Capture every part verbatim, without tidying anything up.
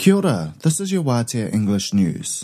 Kia ora, this is your Wātea English News.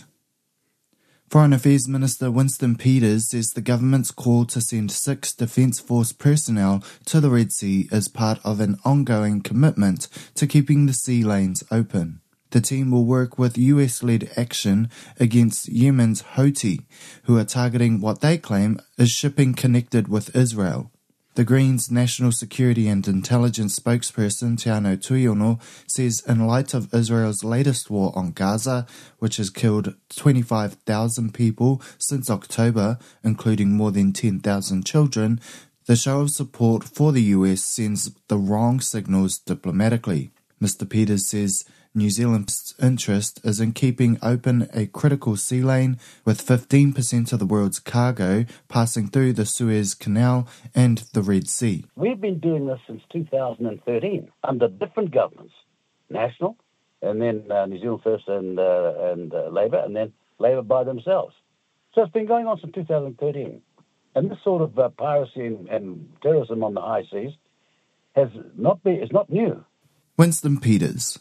Foreign Affairs Minister Winston Peters says the government's call to send six Defence Force personnel to the Red Sea is part of an ongoing commitment to keeping the sea lanes open. The team will work with U S-led action against Yemen's Houthi, who are targeting what they claim is shipping connected with Israel. The Greens' National Security and Intelligence spokesperson Teano Tuiono says in light of Israel's latest war on Gaza, which has killed twenty-five thousand people since October, including more than ten thousand children, the show of support for the U S sends the wrong signals diplomatically. Mister Peters says New Zealand's interest is in keeping open a critical sea lane with fifteen percent of the world's cargo passing through the Suez Canal and the Red Sea. We've been doing this since two thousand thirteen under different governments, National, and then uh, New Zealand First and, uh, and uh, Labour, and then Labour by themselves. So it's been going on since two thousand thirteen. And this sort of uh, piracy and, and terrorism on the high seas has not been, is not new. Winston Peters.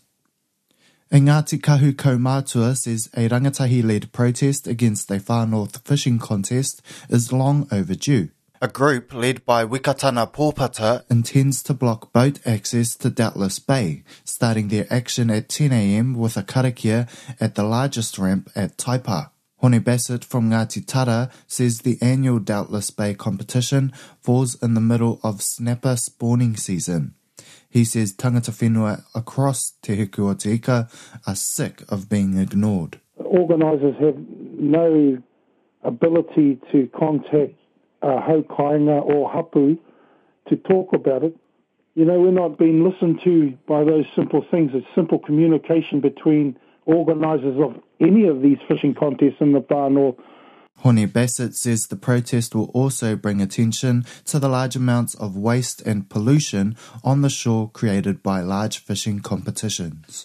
Ngāti Kahu Kaumātua says a rangatahi-led protest against a Far North fishing contest is long overdue. A group led by Wikatana Pōpata intends to block boat access to Doubtless Bay, starting their action at ten a.m. with a karakia at the largest ramp at Taipa. Hone Bassett from Ngāti Tara says the annual Doubtless Bay competition falls in the middle of snapper spawning season. He says tangata whenua across Te Huku o Te Ika are sick of being ignored. Organisers have no ability to contact uh, haukainga or hapu to talk about it. You know, we're not being listened to by those simple things. It's simple communication between organisers of any of these fishing contests in the Far North. Hone Bassett says the protest will also bring attention to the large amounts of waste and pollution on the shore created by large fishing competitions.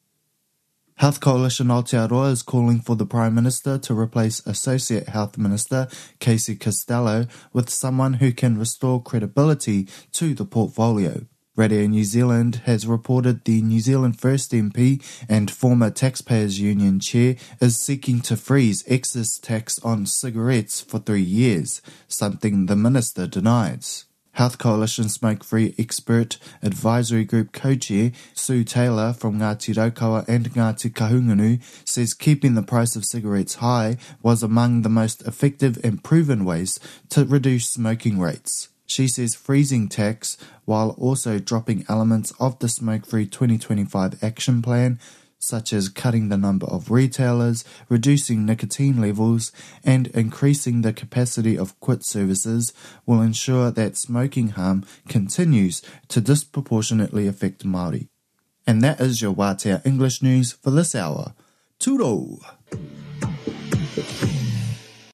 Health Coalition Aotearoa is calling for the Prime Minister to replace Associate Health Minister Casey Costello with someone who can restore credibility to the portfolio. Radio New Zealand has reported the New Zealand First M P and former Taxpayers Union chair is seeking to freeze excess tax on cigarettes for three years, something the minister denies. Health Coalition Smoke-Free Expert Advisory Group co-chair Sue Taylor from Ngāti Raukawa and Ngāti Kahungunu says keeping the price of cigarettes high was among the most effective and proven ways to reduce smoking rates. She says freezing tax, while also dropping elements of the Smoke-Free twenty twenty-five action plan, such as cutting the number of retailers, reducing nicotine levels, and increasing the capacity of quit services, will ensure that smoking harm continues to disproportionately affect Māori. And that is your Wātea English News for this hour. Tūrou!